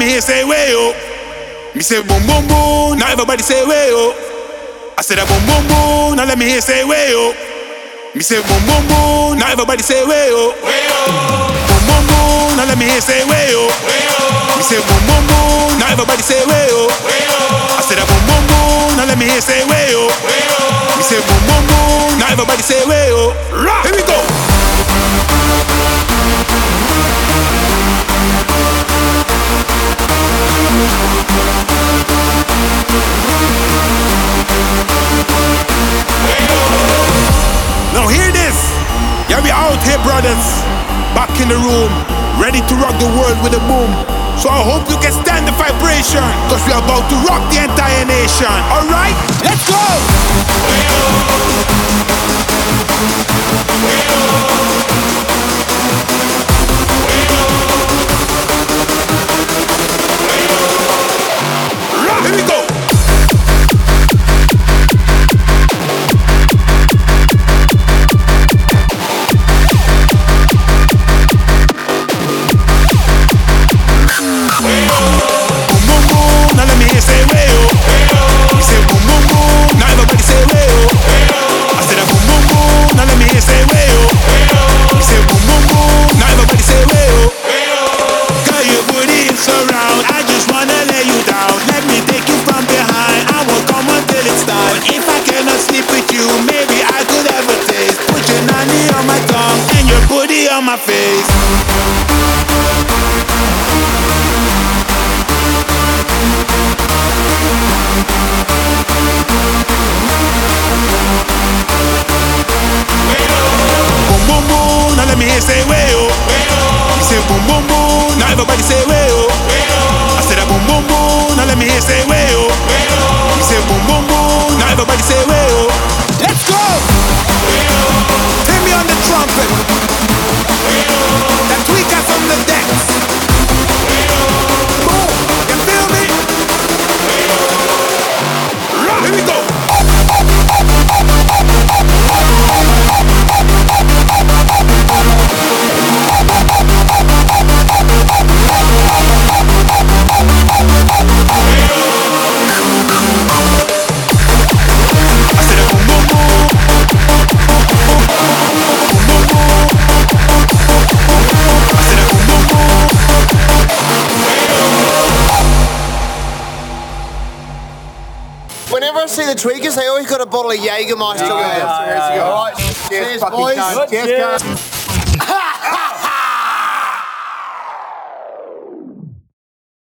me hear say way oh. Me say boom boom boom, now everybody say way oh. I said a boom boom boom, now let me hear say way oh. Me say boom boom boom, now everybody say way oh. Boom boom boom, now let me hear say way oh. Me say boom boom boom, now everybody say way oh. I said a boom boom boom, now let me hear say way oh. Me say boom boom boom, now everybody say way oh. Here we go. Now hear this. Yeah, we out here, brothers. Back in the room, ready to rock the world with a boom. So I hope you can stand the vibration, cause we are about to rock the entire nation. Alright, let's go! Here we go! On my face. Boom boom boom, now let me hear say way oh. You say boom boom boom, now everybody say way oh. I said a boom boom boom, now let me hear say way oh. You say boom boom boom, now everybody say way oh. Let's go. Take me on the trumpet. That tweakers on the decks. Boom, you feel me? Here we go. Whenever I see the tweakers, they always got a bottle of Jägermeister with them. All right, cheers, boys. Cheers, guys.